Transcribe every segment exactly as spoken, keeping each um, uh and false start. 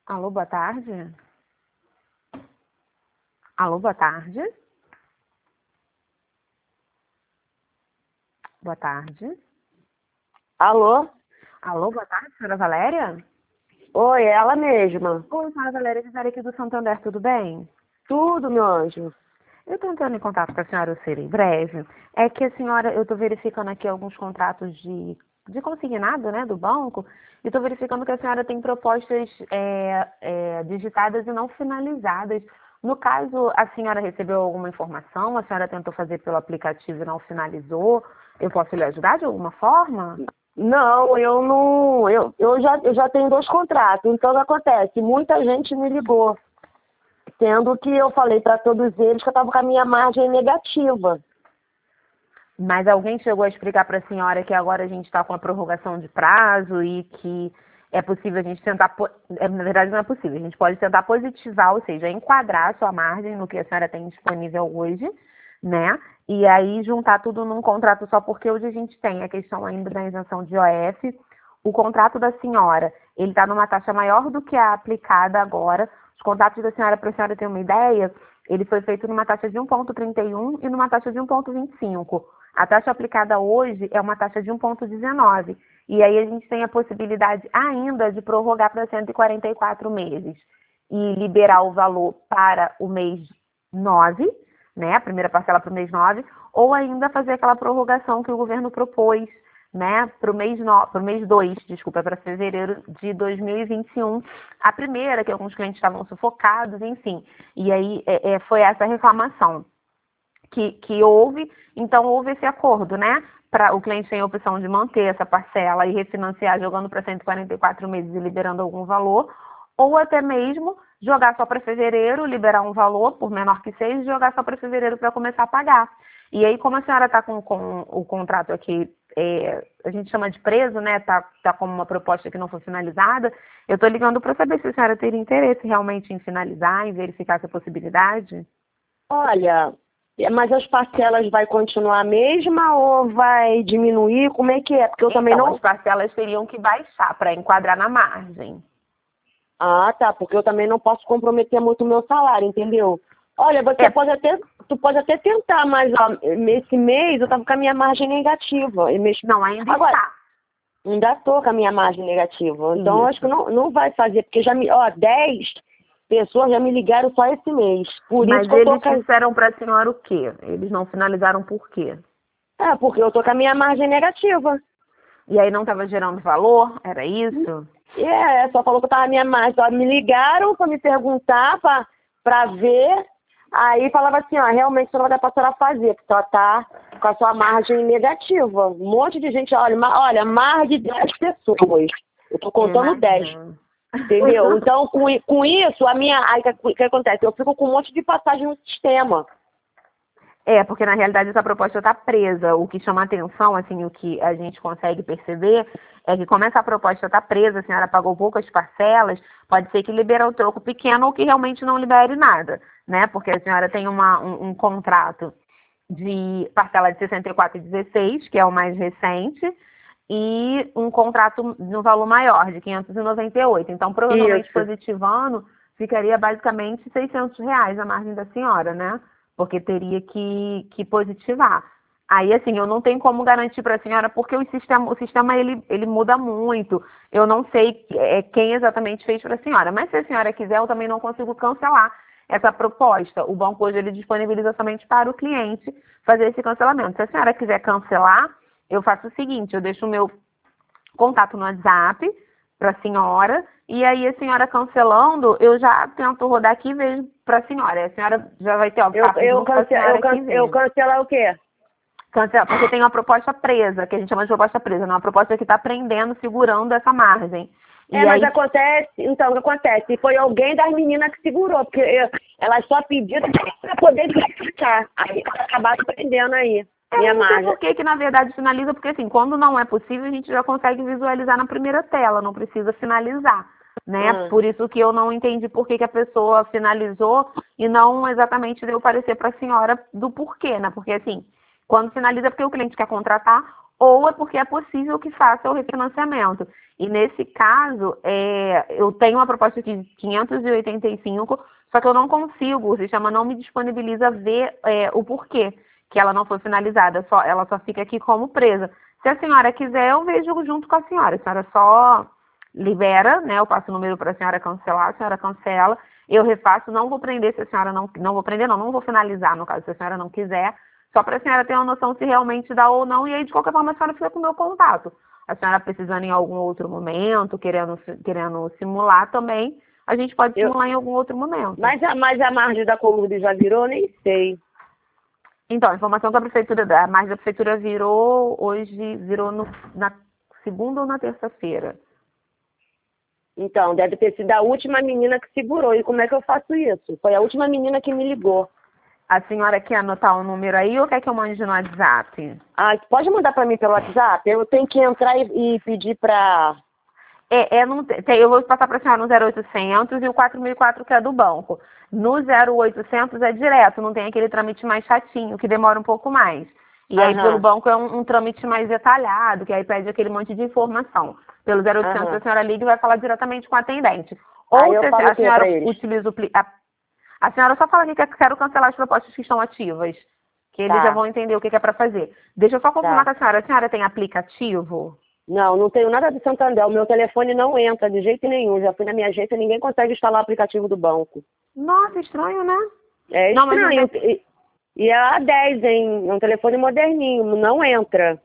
Alô, boa tarde. Alô, boa tarde. Boa tarde. Alô? Alô, boa tarde, senhora Valéria? Oi, ela mesma. Oi, senhora Valéria, Gisele aqui do Santander, tudo bem? Tudo, meu anjo. Eu estou entrando em contato com a senhora, eu serei breve. É que a senhora, eu estou verificando aqui alguns contratos de, de consignado, né, do banco, e estou verificando que a senhora tem propostas é, é, digitadas e não finalizadas. No caso, a senhora recebeu alguma informação, a senhora tentou fazer pelo aplicativo e não finalizou, eu posso lhe ajudar de alguma forma? Não, eu não. Eu, eu, já, eu já tenho dois contratos. Então, o que acontece? Muita gente me ligou, sendo que eu falei para todos eles que eu estava com a minha margem negativa. Mas alguém chegou a explicar para a senhora que agora a gente está com a prorrogação de prazo e que é possível a gente tentar, po- é, na verdade não é possível, a gente pode tentar positivar, ou seja, enquadrar a sua margem no que a senhora tem disponível hoje, né? E aí juntar tudo num contrato só, porque hoje a gente tem a questão ainda da isenção de O F, o contrato da senhora, ele está numa taxa maior do que a aplicada agora. Os contratos da senhora, para a senhora ter uma ideia, ele foi feito numa taxa de um vírgula trinta e um e numa taxa de um vírgula vinte e cinco. A taxa aplicada hoje é uma taxa de um vírgula dezenove. E aí a gente tem a possibilidade ainda de prorrogar para cento e quarenta e quatro meses e liberar o valor para o mês nove, né? A primeira parcela para o mês nove, ou ainda fazer aquela prorrogação que o governo propôs, né, para o mês no... para o mês dois, desculpa, para fevereiro de dois mil e vinte e um. A primeira, que alguns clientes estavam sufocados, enfim. E aí é, é, foi essa reclamação que, que houve, então houve esse acordo, né? Pra, o cliente tem a opção de manter essa parcela e refinanciar jogando para cento e quarenta e quatro meses e liberando algum valor, ou até mesmo jogar só para fevereiro, liberar um valor, por menor que seja, e jogar só para fevereiro para começar a pagar. E aí, como a senhora está com, com o contrato aqui, é, a gente chama de preso, né? Está tá como uma proposta que não foi finalizada, eu estou ligando para saber se a senhora teria interesse realmente em finalizar, em verificar essa possibilidade. Olha, mas as parcelas vai continuar a mesma ou vai diminuir? Como é que é? Porque eu também Então, não. as parcelas teriam que baixar para enquadrar na margem. Ah, tá, porque eu também não posso comprometer muito o meu salário, entendeu? Olha, você É, pode até, tu pode até tentar, mas ó, esse mês eu tava com a minha margem negativa. E mês... não, ainda Agora, está. ainda tô com a minha margem negativa. Então, eu acho que Isso. não, não vai fazer, porque já me, ó, dez pessoas já me ligaram só esse mês. Por isso Mas que eu tô eles com a... disseram para a senhora o quê? Eles não finalizaram por quê? É, porque eu tô com a minha margem negativa. E aí não estava gerando valor? Era isso? E é, só falou que eu tava minha margem. Só me ligaram para me perguntar, pra, pra ver. Aí falava assim, ó, realmente você não vai dar pra senhora fazer, porque ela tá com a sua margem negativa. Um monte de gente, olha, ma- olha, mais de dez pessoas. Eu tô Eu contando dez, imagino. entendeu? Então, com, i- com isso, a minha. Aí o que, que acontece? Eu fico com um monte de passagem no sistema. É, porque na realidade essa proposta está presa. O que chama atenção, assim, o que a gente consegue perceber é que como essa proposta está presa, a senhora pagou poucas parcelas, pode ser que libere o troco pequeno ou que realmente não libere nada, né? Porque a senhora tem uma, um, um contrato de parcela de sessenta e quatro vírgula dezesseis, que é o mais recente, e um contrato no valor maior, de quinhentos e noventa e oito. Então, provavelmente, Isso. positivando, ficaria basicamente seiscentos reais a margem da senhora, né? Porque teria que, que positivar. Aí, assim, eu não tenho como garantir para a senhora, porque o sistema, o sistema ele, ele muda muito. Eu não sei é, quem exatamente fez para a senhora, mas se a senhora quiser, eu também não consigo cancelar essa proposta. O banco hoje ele disponibiliza somente para o cliente fazer esse cancelamento. Se a senhora quiser cancelar, eu faço o seguinte, eu deixo o meu contato no WhatsApp para a senhora, e aí a senhora cancelando, eu já tento rodar aqui e vejo para a senhora. A senhora já vai ter ó, Eu, papo eu, junto com a cance, eu, senhora aqui e cance, eu vê. cancelar o quê? Cancela, porque tem uma proposta presa, que a gente chama de proposta presa, não, uma proposta que está prendendo, segurando essa margem. É, E mas aí, acontece, então, o que acontece? Foi alguém das meninas que segurou, porque eu, elas só pediram para poder verificar. Aí elas acabaram prendendo aí, é, minha eu não sei margem. por que que na verdade finaliza, porque assim, quando não é possível, a gente já consegue visualizar na primeira tela, não precisa finalizar, né? Hum. Por isso que eu não entendi por que que a pessoa finalizou e não exatamente deu parecer para a senhora do porquê, né? Porque assim, quando finaliza é porque o cliente quer contratar ou é porque é possível que faça o refinanciamento. E nesse caso, é, eu tenho uma proposta aqui de quinhentos e oitenta e cinco, só que eu não consigo, o sistema não me disponibiliza ver é, o porquê que ela não foi finalizada, só, ela só fica aqui como presa. Se a senhora quiser, eu vejo junto com a senhora. A senhora só libera, né? Eu passo o número para a senhora cancelar, a senhora cancela, eu refaço, não vou prender se a senhora não, não vou prender não, não vou finalizar no caso, se a senhora não quiser, só para a senhora ter uma noção se realmente dá ou não, e aí de qualquer forma a senhora fica com o meu contato. A senhora precisando em algum outro momento, querendo, querendo simular também, a gente pode Eu... simular em algum outro momento. Mas a, mas a margem da Colurde já virou, nem sei. Então, a informação que a prefeitura, a margem da prefeitura virou hoje, virou no, na segunda ou na terça-feira. Então, deve ter sido a última menina que segurou. E como é que eu faço isso? Foi a última menina que me ligou. A senhora quer anotar o número aí ou quer que eu mande no WhatsApp? Ah, pode mandar para mim pelo WhatsApp? Eu tenho que entrar e, e pedir para... É, é não tem, eu vou passar para a senhora no zero oitocentos e o quatro mil e quatro que é do banco. No zero oitocentos é direto, não tem aquele trâmite mais chatinho, que demora um pouco mais. E aí Aham. pelo banco é um, um trâmite mais detalhado, que aí pede aquele monte de informação. Pelo zero oitocentos Aham. a senhora liga e vai falar diretamente com o atendente. Aí Ou eu se falo a, o quê senhora pra eles? utiliza o... pli- A, a senhora só fala que quer, quero cancelar as propostas que estão ativas, que eles Tá. já vão entender o que, que é para fazer. Deixa eu só confirmar Tá. com a senhora. A senhora tem aplicativo? Não, não tenho nada do Santander. O meu telefone não entra de jeito nenhum. Já fui na minha agência e ninguém consegue instalar o aplicativo do banco. Nossa, estranho, né? É Não, mas não estranho. tem... E, e é A dez, hein? É um telefone moderninho. Não entra.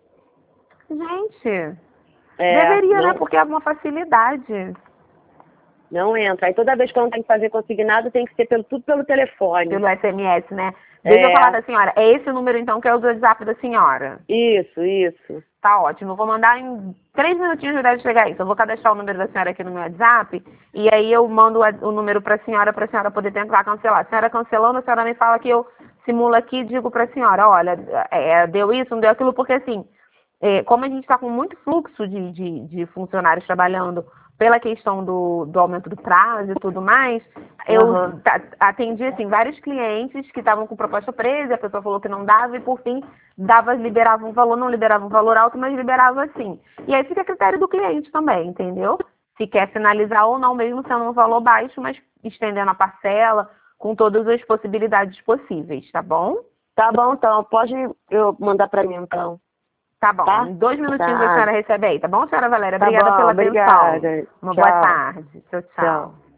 Gente, É, deveria, né? não, Porque é uma facilidade. não entra. Aí toda vez que eu não tenho que fazer consignado, tem que ser pelo, tudo pelo telefone. Pelo S M S, né? Deixa eu É, falar com a senhora. É esse o número, então, que é o do WhatsApp da senhora. isso, isso. Tá ótimo. Eu vou mandar em três minutinhos já deve chegar isso. Eu vou cadastrar o número da senhora aqui no meu WhatsApp e aí eu mando o o número para a senhora, para a senhora poder tentar cancelar. A senhora cancelando, a senhora me fala que eu simulo aqui e digo para a senhora, olha, é, deu isso, não deu aquilo, porque assim, é, como a gente está com muito fluxo de, de, de funcionários trabalhando pela questão do, do aumento do prazo e tudo mais, eu Uhum. ta- atendi assim, vários clientes que estavam com proposta presa, a pessoa falou que não dava e por fim dava, liberava um valor, não liberava um valor alto, mas liberava assim. E aí fica a critério do cliente também, entendeu? Se quer finalizar ou não, mesmo sendo um valor baixo, mas estendendo a parcela com todas as possibilidades possíveis, tá bom? Tá bom, então. Pode eu mandar pra mim, então. Tá bom. Tá? Em dois minutinhos a Tá. senhora recebe aí, tá bom, senhora Valéria? Tá Obrigada bom, pela atenção. obrigada. Uma boa Tchau. tarde. Tchau, tchau. Tchau.